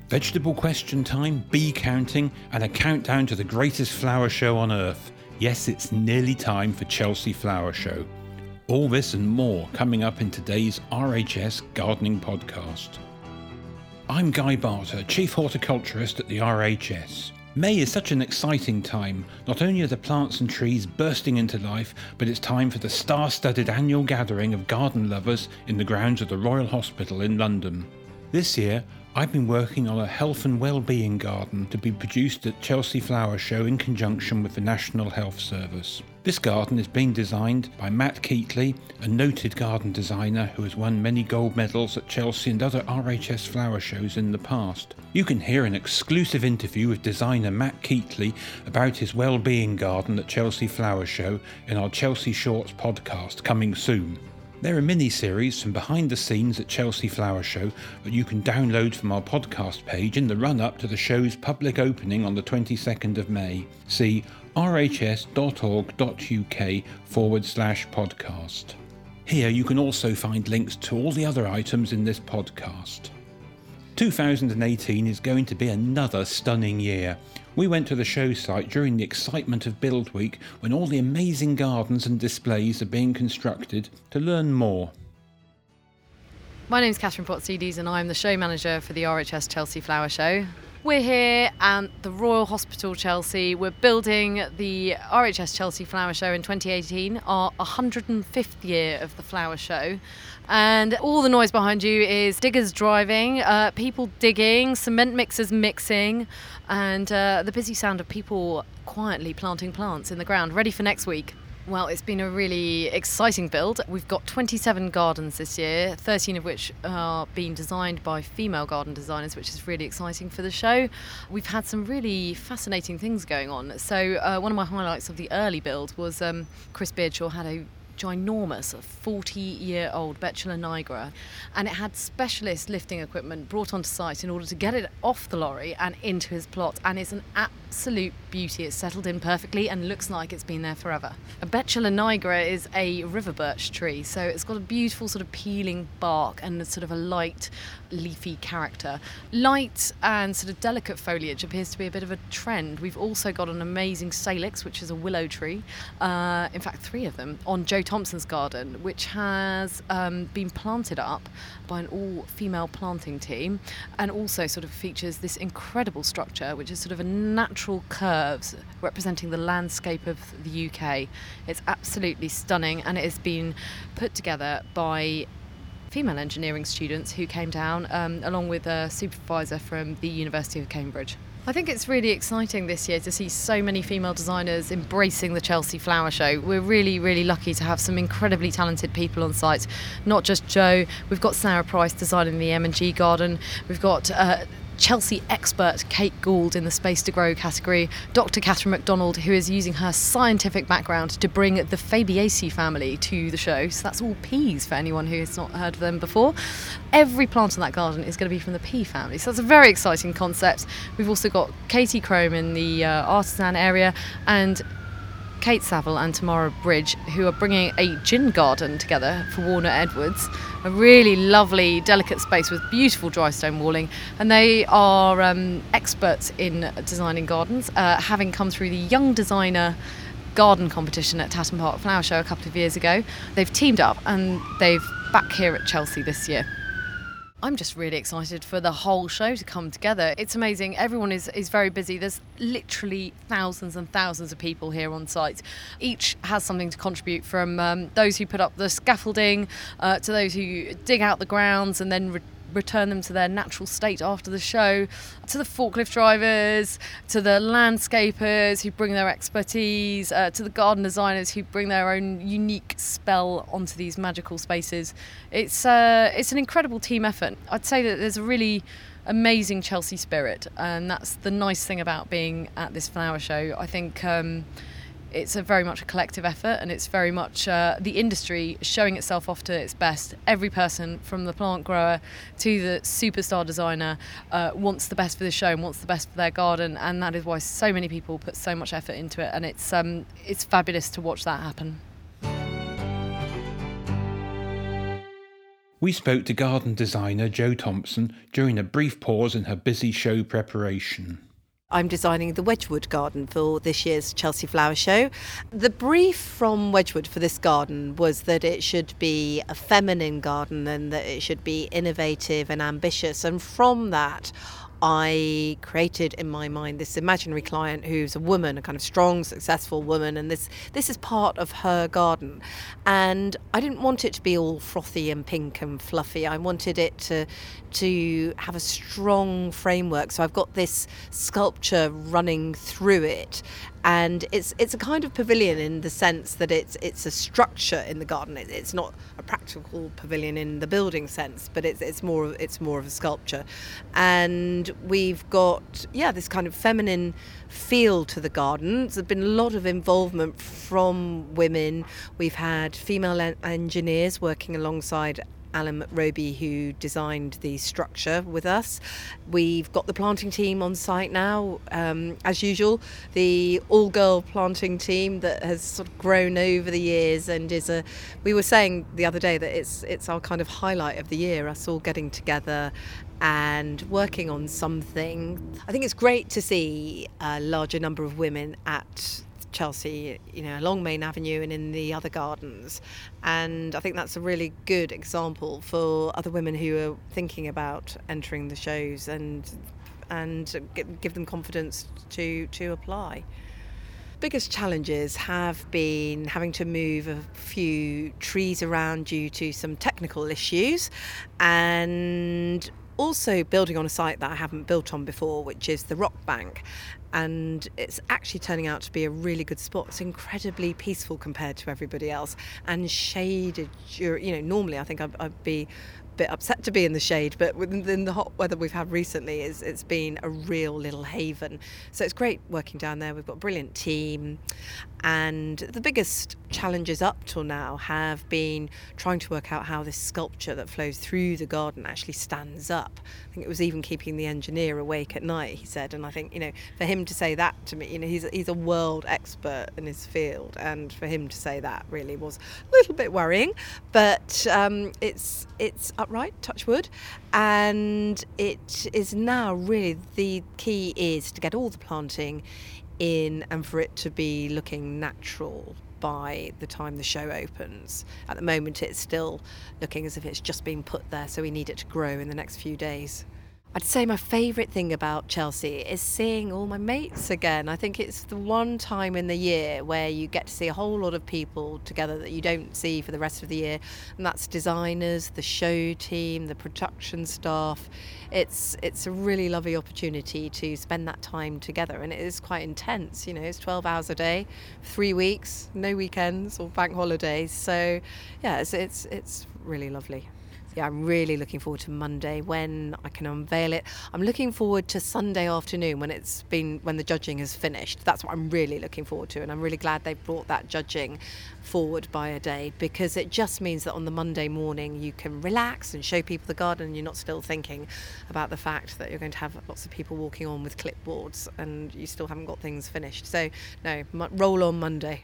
Vegetable question time, bee counting, and a countdown to the greatest flower show on earth. Yes, it's nearly time for Chelsea Flower Show. All this and more coming up in today's RHS Gardening Podcast. I'm Guy Barter, Chief Horticulturist at the RHS. May is such an exciting time. Not only are the plants and trees bursting into life, but it's time for the star-studded annual gathering of garden lovers in the grounds of the Royal Hospital in London. This year, I've been working on a health and well-being garden to be produced at Chelsea Flower Show in conjunction with the National Health Service. This garden is being designed by Matt Keatley, a noted garden designer who has won many gold medals at Chelsea and other RHS flower shows in the past. You can hear an exclusive interview with designer Matt Keatley about his well-being garden at Chelsea Flower Show in our Chelsea Shorts podcast coming soon. There are mini-series from behind the scenes at Chelsea Flower Show that you can download from our podcast page in the run-up to the show's public opening on the 22nd of May. See rhs.org.uk/podcast. Here you can also find links to all the other items in this podcast. 2018 is going to be another stunning year. We went to the show site during the excitement of Build Week when all the amazing gardens and displays are being constructed to learn more. My name's Catherine Pottsides and I'm the show manager for the RHS Chelsea Flower Show. We're here at the Royal Hospital Chelsea. We're building the RHS Chelsea Flower Show in 2018, our 105th year of the flower show. And all the noise behind you is diggers driving, people digging, cement mixers mixing, and the busy sound of people quietly planting plants in the ground, ready for next week. Well, it's been a really exciting build. We've got 27 gardens this year, 13 of which are being designed by female garden designers, which is really exciting for the show. We've had some really fascinating things going on. So one of my highlights of the early build was Chris Beardshaw had a ginormous 40-year-old Betula nigra, and it had specialist lifting equipment brought onto site in order to get it off the lorry and into his plot, and it's an absolute beauty. It's settled in perfectly and looks like it's been there forever. A Betula nigra is a river birch tree, so it's got a beautiful sort of peeling bark and a sort of a light leafy character. Light and sort of delicate foliage appears to be a bit of a trend. We've also got an amazing salix, which is a willow tree, in fact 3 of them, on Joe Thompson's garden, which has been planted up by an all-female planting team, and also sort of features this incredible structure, which is sort of a natural curves representing the landscape of the UK. It's absolutely stunning, and it has been put together by female engineering students who came down along with a supervisor from the University of Cambridge. I think it's really exciting this year to see so many female designers embracing the Chelsea Flower Show. We're really, really lucky to have some incredibly talented people on site. Not just Jo, we've got Sarah Price designing the M&G garden. We've got Chelsea expert Kate Gould in the Space to Grow category, Dr. Catherine MacDonald, who is using her scientific background to bring the Fabiaceae family to the show. So that's all peas for anyone who has not heard of them before. Every plant in that garden is going to be from the pea family, so that's a very exciting concept. We've also got Katie Crome in the artisan area, and Kate Saville and Tamara Bridge, who are bringing a gin garden together for Warner Edwards, a really lovely, delicate space with beautiful dry stone walling, and they are experts in designing gardens, having come through the Young Designer garden competition at Tatton Park Flower Show a couple of years ago. They've teamed up and they've back here at Chelsea this year. I'm just really excited for the whole show to come together. It's amazing. Everyone is very busy. There's literally thousands and thousands of people here on site. Each has something to contribute, from those who put up the scaffolding to those who dig out the grounds and then return them to their natural state after the show, to the forklift drivers, to the landscapers who bring their expertise, to the garden designers who bring their own unique spell onto these magical spaces. It's an incredible team effort. I'd say that there's a really amazing Chelsea spirit, and that's the nice thing about being at this flower show. I think it's very much a collective effort, and it's very much the industry showing itself off to its best. Every person, from the plant grower to the superstar designer, wants the best for the show and wants the best for their garden, and that is why so many people put so much effort into it, and it's fabulous to watch that happen. We spoke to garden designer Jo Thompson during a brief pause in her busy show preparation. I'm designing the Wedgwood garden for this year's Chelsea Flower Show. The brief from Wedgwood for this garden was that it should be a feminine garden and that it should be innovative and ambitious. And from that, I created in my mind this imaginary client who's a woman, a kind of strong, successful woman, and this is part of her garden. And I didn't want it to be all frothy and pink and fluffy. I wanted it to have a strong framework. So I've got this sculpture running through it. And it's a kind of pavilion in the sense that it's a structure in the garden. It's not a practical pavilion in the building sense, but it's more of a sculpture. And we've got this kind of feminine feel to the garden. There's been a lot of involvement from women. We've had female engineers working alongside Alan McRoby, who designed the structure with us. We've got the planting team on site now, as usual, the all-girl planting team that has sort of grown over the years and we were saying the other day that it's our kind of highlight of the year, us all getting together and working on something. I think it's great to see a larger number of women at Chelsea, along Main Avenue and in the other gardens, and I think that's a really good example for other women who are thinking about entering the shows and give them confidence to apply. Biggest challenges have been having to move a few trees around due to some technical issues, and also building on a site that I haven't built on before, which is the Rock Bank. And it's actually turning out to be a really good spot. It's incredibly peaceful compared to everybody else and shaded. Normally I think I'd be a bit upset to be in the shade, but within the hot weather we've had recently, it's been a real little haven. So it's great working down there. We've got a brilliant team. And the biggest challenges up till now have been trying to work out how this sculpture that flows through the garden actually stands up. I think it was even keeping the engineer awake at night, he said. And I think, for him to say that to me, he's a world expert in his field. And for him to say that really was a little bit worrying. But it's upright, touch wood. And it is now really the key is to get all the planting in and for it to be looking natural by the time the show opens. At the moment it's still looking as if it's just been put there, so we need it to grow in the next few days. I'd say my favourite thing about Chelsea is seeing all my mates again. I think it's the one time in the year where you get to see a whole lot of people together that you don't see for the rest of the year, and that's designers, the show team, the production staff. It's a really lovely opportunity to spend that time together, and it is quite intense. It's 12 hours a day, 3 weeks, no weekends or bank holidays. So yeah, it's really lovely. Yeah, I'm really looking forward to Monday when I can unveil it. I'm looking forward to Sunday afternoon when the judging has finished. That's what I'm really looking forward to, and I'm really glad they've brought that judging forward by a day, because it just means that on the Monday morning you can relax and show people the garden and you're not still thinking about the fact that you're going to have lots of people walking on with clipboards and you still haven't got things finished. So no, roll on Monday.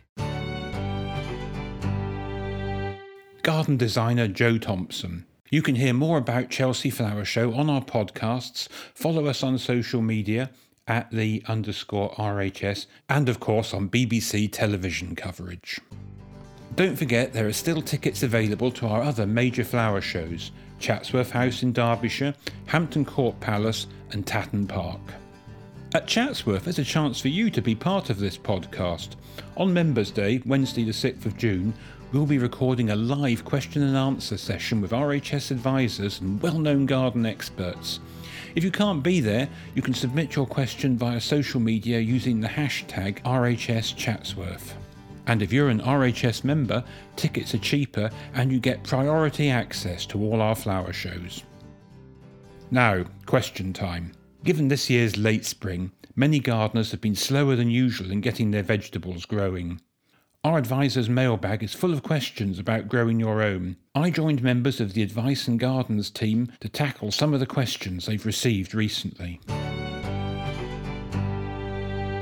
Garden designer Jo Thompson. You can hear more about Chelsea Flower Show on our podcasts. Follow us on social media at @the_RHS and of course on BBC television coverage. Don't forget there are still tickets available to our other major flower shows, Chatsworth House in Derbyshire, Hampton Court Palace and Tatton Park. At Chatsworth, there's a chance for you to be part of this podcast. On Members' Day, Wednesday the 6th of June, we'll be recording a live question and answer session with RHS advisors and well-known garden experts. If you can't be there, you can submit your question via social media using the hashtag RHS Chatsworth. And if you're an RHS member, tickets are cheaper and you get priority access to all our flower shows. Now, question time. Given this year's late spring, many gardeners have been slower than usual in getting their vegetables growing. Our advisor's mailbag is full of questions about growing your own. I joined members of the Advice and Gardens team to tackle some of the questions they've received recently.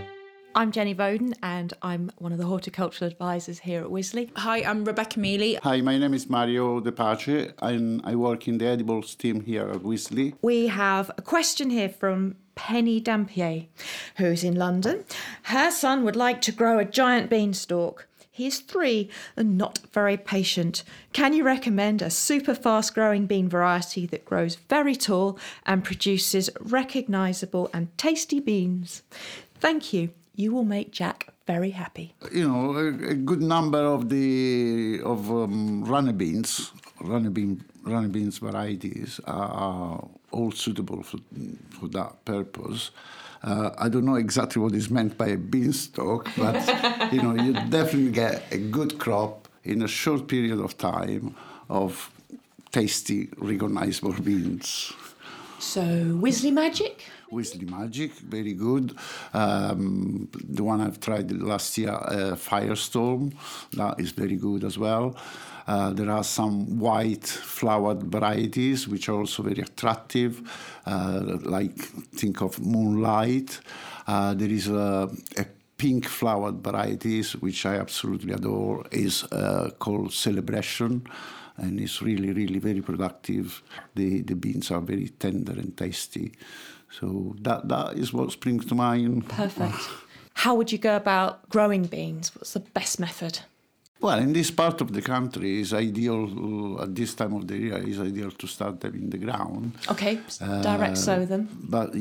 I'm Jenny Bowden and I'm one of the horticultural advisors here at Wisley. Hi, I'm Rebecca Mealy. Hi, my name is Mario De Pace and I work in the edibles team here at Wisley. We have a question here from Penny Dampier, who's in London. Her son would like to grow a giant beanstalk. He is 3 and not very patient. Can you recommend a super fast growing bean variety that grows very tall and produces recognisable and tasty beans? Thank you. You will make Jack very happy. You know, a good number of runner beans varieties are all suitable for that purpose. I don't know exactly what is meant by a beanstalk, but you definitely get a good crop in a short period of time of tasty, recognisable beans. So, Wisley Magic? Wisley Magic, very good. The one I've tried last year, Firestorm, that is very good as well. There are some white flowered varieties which are also very attractive, think of Moonlight. There is a pink flowered varieties which I absolutely adore, is called Celebration, and it's really, really very productive. The beans are very tender and tasty. So that is what springs to mind. Perfect. How would you go about growing beans? What's the best method? Well, in this part of the country, it's ideal, at this time of the year, it's ideal to start them in the ground. Okay, direct sow them. But,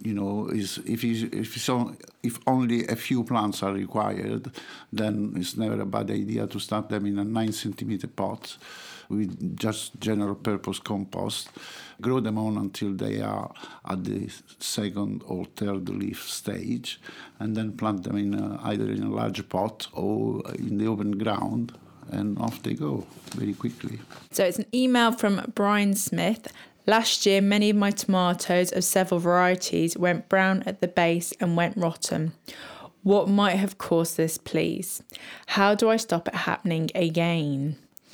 if only a few plants are required, then it's never a bad idea to start them in a 9-centimeter pot with just general purpose compost. Grow them on until they are at the second or third leaf stage, and then plant them in either in a large pot or in the open ground, and off they go very quickly. So it's an email from Brian Smith. Last year, many of my tomatoes of several varieties went brown at the base and went rotten. What might have caused this, please? How do I stop it happening again?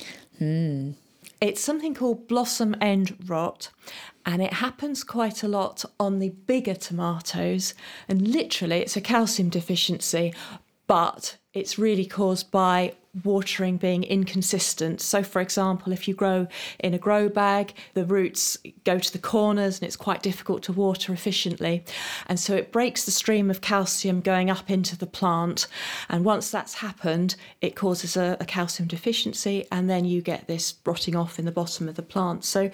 It's something called blossom end rot, and it happens quite a lot on the bigger tomatoes, and literally it's a calcium deficiency, but it's really caused by watering being inconsistent. So, for example, if you grow in a grow bag, the roots go to the corners and it's quite difficult to water efficiently. And so it breaks the stream of calcium going up into the plant. And once that's happened, it causes a calcium deficiency, and then you get this rotting off in the bottom of the plant. So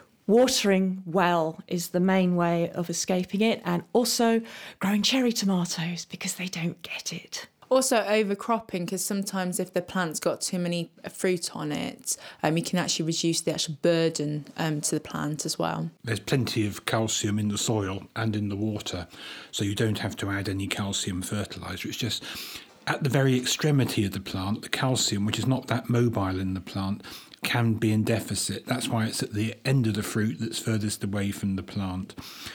watering well is the main way of escaping it, and also growing cherry tomatoes because they don't get it. Also overcropping, because sometimes if the plant's got too many fruit on it, you can actually reduce the actual burden to the plant as well. There's plenty of calcium in the soil and in the water, so you don't have to add any calcium fertiliser. It's just at the very extremity of the plant, the calcium, which is not that mobile in the plant, can be in deficit. That's why it's at the end of the fruit that's furthest away from the plant.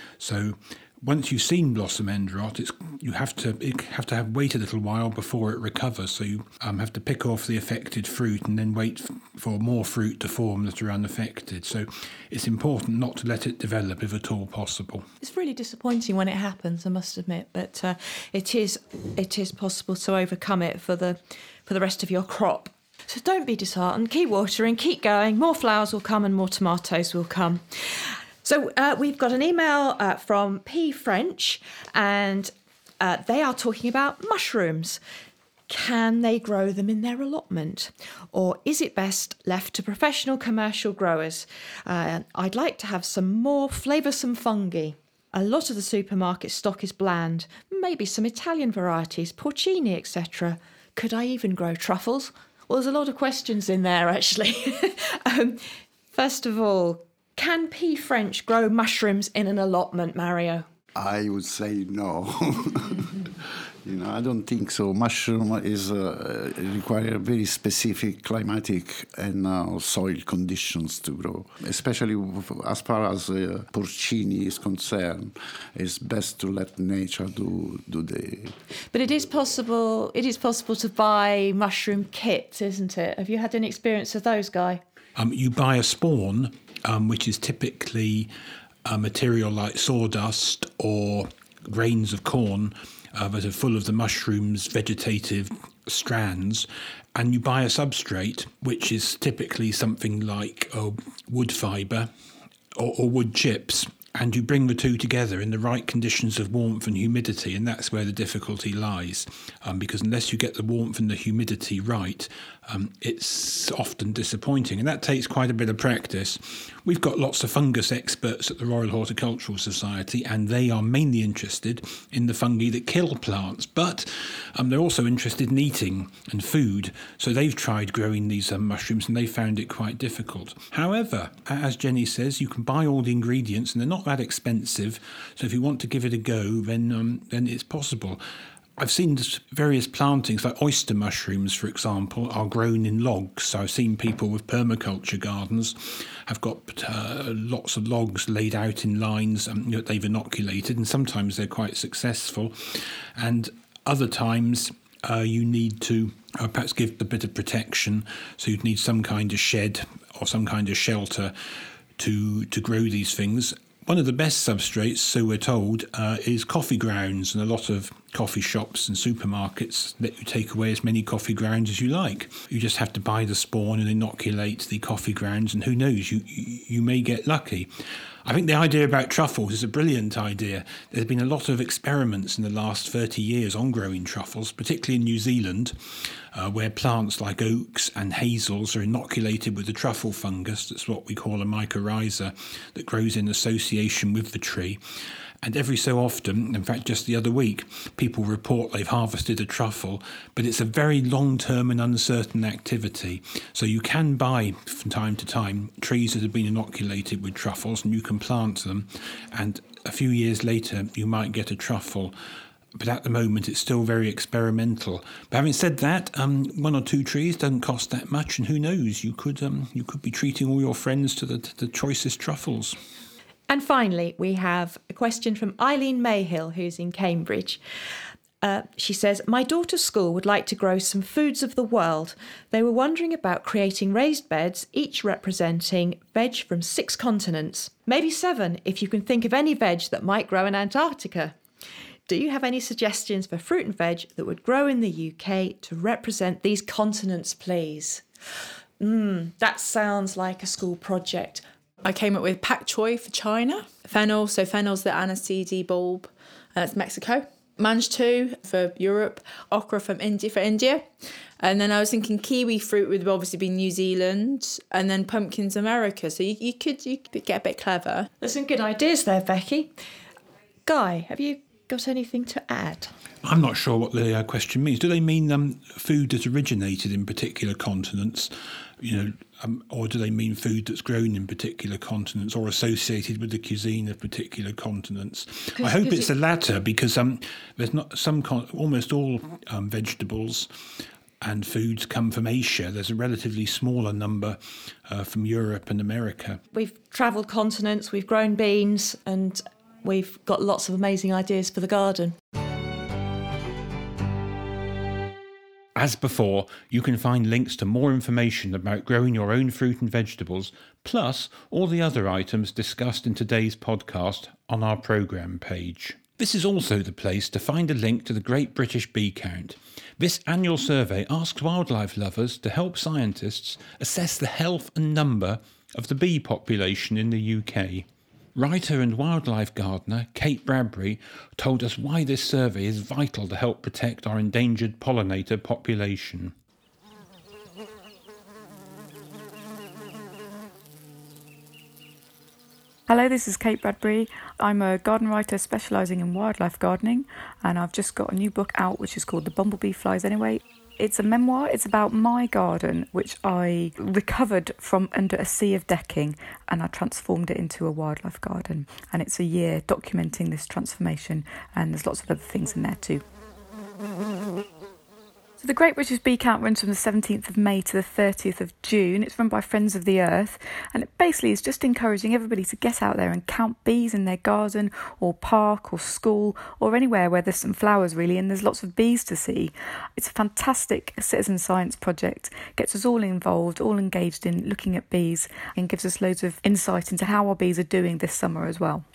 So once you've seen blossom end rot, you have to wait a little while before it recovers. So you have to pick off the affected fruit and then wait for more fruit to form that are unaffected. So it's important not to let it develop if at all possible. It's really disappointing when it happens, I must admit, but it is possible to overcome it for the rest of your crop. So don't be disheartened. Keep watering, keep going. More flowers will come and more tomatoes will come. So we've got an email from P. French, and they are talking about mushrooms. Can they grow them in their allotment? Or is it best left to professional commercial growers? I'd like to have some more flavoursome fungi. A lot of the supermarket stock is bland. Maybe some Italian varieties, porcini, etc. Could I even grow truffles? Well, there's a lot of questions in there, actually. First of all, can P. French grow mushrooms in an allotment, Mario? I would say no. I don't think so. Mushroom require very specific climatic and soil conditions to grow. Especially as far as porcini is concerned, it's best to let nature do the. But it is possible. It is possible to buy mushroom kits, isn't it? Have you had any experience of those, Guy? You buy a spawn, which is typically a material like sawdust or grains of corn, that are full of the mushroom's vegetative strands, and you buy a substrate, which is typically something like wood fibre or wood chips, and you bring the two together in the right conditions of warmth and humidity, and that's where the difficulty lies, because unless you get the warmth and the humidity right, it's often disappointing, and that takes quite a bit of practice. We've got lots of fungus experts at the Royal Horticultural Society, and they are mainly interested in the fungi that kill plants, but they're also interested in eating and food, so they've tried growing these mushrooms and they found it quite difficult. However, as Jenny says, you can buy all the ingredients and they're not that expensive, so if you want to give it a go, then it's possible. I've seen various plantings, like oyster mushrooms, for example, are grown in logs. So I've seen people with permaculture gardens have got lots of logs laid out in lines that they've inoculated, and sometimes they're quite successful. And other times you need to perhaps give a bit of protection, so you'd need some kind of shed or some kind of shelter to grow these things. One of the best substrates, so we're told, is coffee grounds, and a lot of coffee shops and supermarkets let you take away as many coffee grounds as you like. You just have to buy the spawn and inoculate the coffee grounds, and who knows, you may get lucky. I think the idea about truffles is a brilliant idea. There's been a lot of experiments in the last 30 years on growing truffles, particularly in New Zealand, where plants like oaks and hazels are inoculated with the truffle fungus. That's what we call a mycorrhiza, that grows in association with the tree. And every so often, in fact just the other week, people report they've harvested a truffle, but it's a very long-term and uncertain activity. So you can buy, from time to time, trees that have been inoculated with truffles, and you can plant them, and a few years later you might get a truffle. But at the moment it's still very experimental. But having said that, 1 or 2 trees doesn't cost that much, and who knows, you could be treating all your friends to the choicest truffles. And finally, we have a question from Eileen Mayhill, who's in Cambridge. She says, my daughter's school would like to grow some foods of the world. They were wondering about creating raised beds, each representing veg from 6 continents. Maybe 7, if you can think of any veg that might grow in Antarctica. Do you have any suggestions for fruit and veg that would grow in the UK to represent these continents, please? That sounds like a school project. I came up with pak choi for China, fennel, so fennel's the aniseed bulb, that's Mexico, manjtu for Europe, okra from India for India, and then I was thinking kiwi fruit would obviously be New Zealand, and then pumpkins America, so you could get a bit clever. There's some good ideas there, Becky. Guy, have you got anything to add? I'm not sure what the question means. Do they mean food that originated in particular continents, or do they mean food that's grown in particular continents or associated with the cuisine of particular continents? I hope it's the latter, because there's not almost all vegetables and foods come from Asia. There's a relatively smaller number from Europe and America. We've travelled continents, we've grown beans, and we've got lots of amazing ideas for the garden. As before, you can find links to more information about growing your own fruit and vegetables, plus all the other items discussed in today's podcast, on our programme page. This is also the place to find a link to the Great British Bee Count. This annual survey asks wildlife lovers to help scientists assess the health and number of the bee population in the UK. Writer and wildlife gardener Kate Bradbury told us why this survey is vital to help protect our endangered pollinator population. Hello, this is Kate Bradbury. I'm a garden writer specialising in wildlife gardening, and I've just got a new book out which is called The Bumblebee Flies Anyway. It's a memoir. It's about my garden, which I recovered from under a sea of decking, and I transformed it into a wildlife garden. And it's a year documenting this transformation, and there's lots of other things in there too. So the Great British Bee Count runs from the 17th of May to the 30th of June. It's run by Friends of the Earth, and it basically is just encouraging everybody to get out there and count bees in their garden or park or school or anywhere where there's some flowers really, and there's lots of bees to see. It's a fantastic citizen science project, gets us all involved, all engaged in looking at bees, and gives us loads of insight into how our bees are doing this summer as well.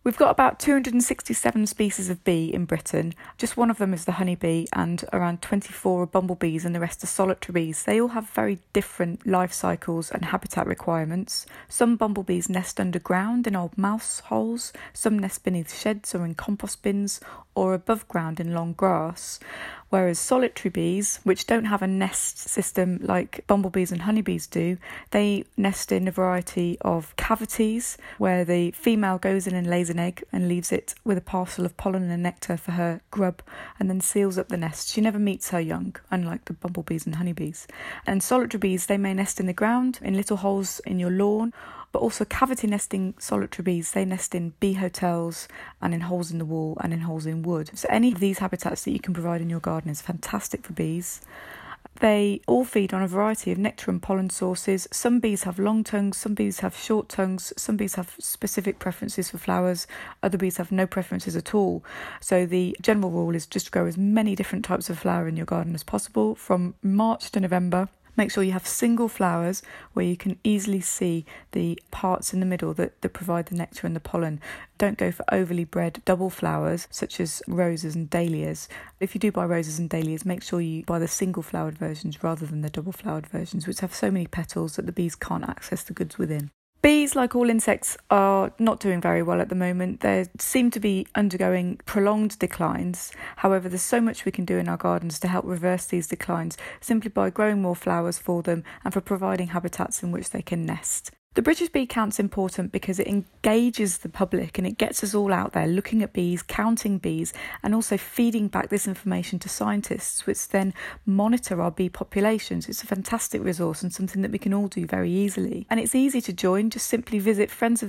We've got about 267 species of bee in Britain. Just one of them is the honeybee, and around 24 are bumblebees, and the rest are solitary bees. They all have very different life cycles and habitat requirements. Some bumblebees nest underground in old mouse holes, some nest beneath sheds or in compost bins, or above ground in long grass. Whereas solitary bees, which don't have a nest system like bumblebees and honeybees do, they nest in a variety of cavities where the female goes in and lays an egg and leaves it with a parcel of pollen and nectar for her grub, and then seals up the nest. She never meets her young, unlike the bumblebees and honeybees. And solitary bees, they may nest in the ground, in little holes in your lawn, but also cavity nesting solitary bees, they nest in bee hotels and in holes in the wall and in holes in wood. So any of these habitats that you can provide in your garden is fantastic for bees. They all feed on a variety of nectar and pollen sources. Some bees have long tongues, some bees have short tongues, some bees have specific preferences for flowers, other bees have no preferences at all. So the general rule is just grow as many different types of flower in your garden as possible from March to November. Make sure you have single flowers where you can easily see the parts in the middle that provide the nectar and the pollen. Don't go for overly bred double flowers such as roses and dahlias. If you do buy roses and dahlias, make sure you buy the single flowered versions rather than the double flowered versions, which have so many petals that the bees can't access the goods within. Bees, like all insects, are not doing very well at the moment. They seem to be undergoing prolonged declines. However, there's so much we can do in our gardens to help reverse these declines simply by growing more flowers for them and for providing habitats in which they can nest. The British Bee Count's important because it engages the public and it gets us all out there looking at bees, counting bees, and also feeding back this information to scientists, which then monitor our bee populations. It's a fantastic resource and something that we can all do very easily. And it's easy to join. Just simply visit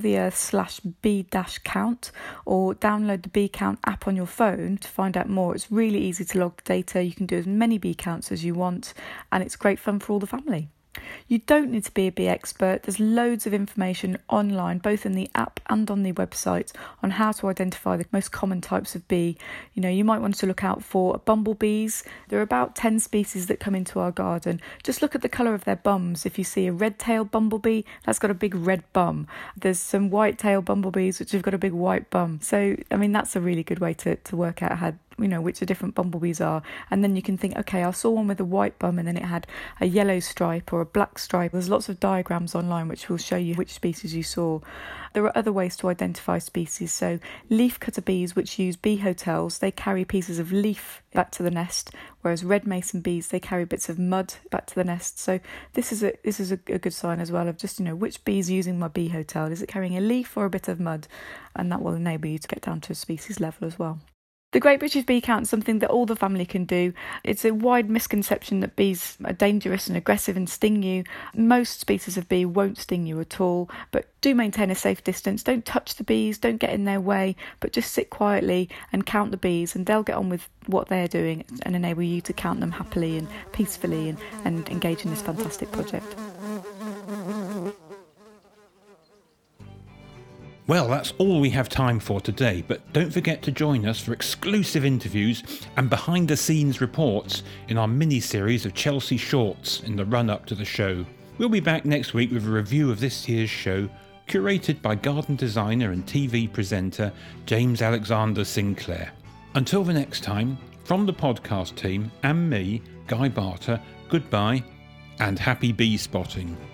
friendsoftheearth/bee-count or download the Bee Count app on your phone to find out more. It's really easy to log the data. You can do as many bee counts as you want, and it's great fun for all the family. You don't need to be a bee expert. There's loads of information online, both in the app and on the website, on how to identify the most common types of bee. You know, you might want to look out for bumblebees. There are about 10 species that come into our garden. Just look at the colour of their bums. If you see a red-tailed bumblebee, that's got a big red bum. There's some white-tailed bumblebees which have got a big white bum. So, I mean, that's a really good way to work out how, you know, which the different bumblebees are. And then you can think, okay, I saw one with a white bum and then it had a yellow stripe or a black stripe. There's lots of diagrams online which will show you which species you saw. There are other ways to identify species. So leafcutter bees, which use bee hotels, they carry pieces of leaf back to the nest, whereas red mason bees, they carry bits of mud back to the nest. So this is a good sign as well of just, you know, which bee is using my bee hotel. Is it carrying a leaf or a bit of mud? And that will enable you to get down to a species level as well. The Great British Bee Count is something that all the family can do. It's a wide misconception that bees are dangerous and aggressive and sting you. Most species of bee won't sting you at all, but do maintain a safe distance. Don't touch the bees, don't get in their way, but just sit quietly and count the bees, and they'll get on with what they're doing and enable you to count them happily and peacefully and engage in this fantastic project. Well, that's all we have time for today, but don't forget to join us for exclusive interviews and behind-the-scenes reports in our mini-series of Chelsea Shorts in the run-up to the show. We'll be back next week with a review of this year's show, curated by garden designer and TV presenter James Alexander Sinclair. Until the next time, from the podcast team and me, Guy Barter, goodbye and happy bee spotting.